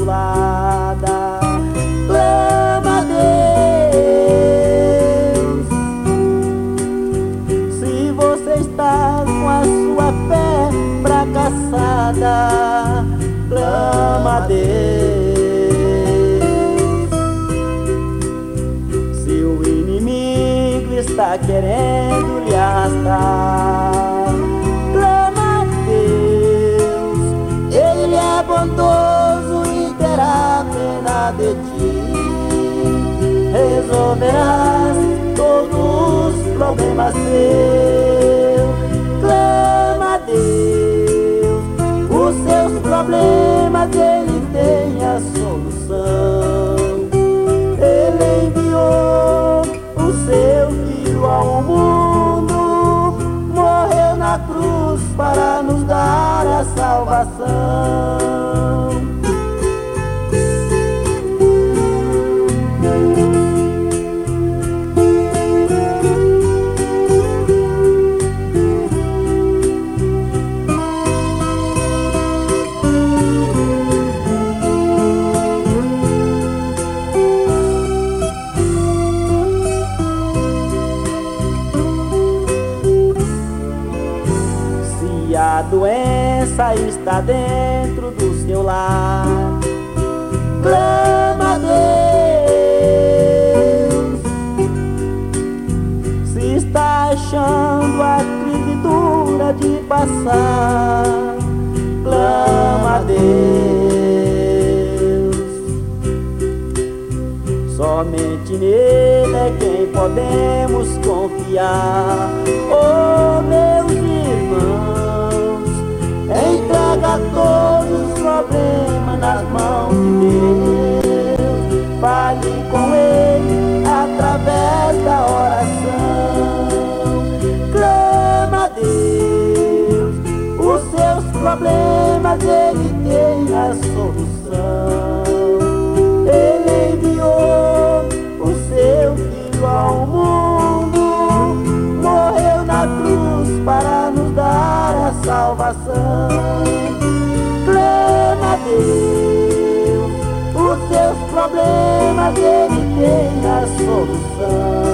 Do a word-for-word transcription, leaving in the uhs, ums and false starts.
atribulada. Clama a Deus. Se você está com a sua fé fracassada, clama a Deus. Se o inimigo está querendo lhe arrastar, clama a Deus. Ele é bondoso e terá pena de ti. Resolverás todos os problemas teus. Clama a Deus. Os seus problemas Ele tem a solução. Ele enviou o seu Filho ao mundo, morreu na cruz para nos dar a salvação. Se a doença está dentro do seu lar, clama a Deus. Se está achando a crise dura de passar, clama a Deus. Somente nele é quem podemos confiar. Oh, meus irmãos, entrega todos os problemas nas mãos de Deus. Fale com Ele através da oração. Clama a Deus. Os seus problemas Ele tem a solução. Ele enviou o seu Filho ao mundo, morreu na cruz para nos dar a salvação. Clama a Deus. Os seus problemas Ele tem a solução.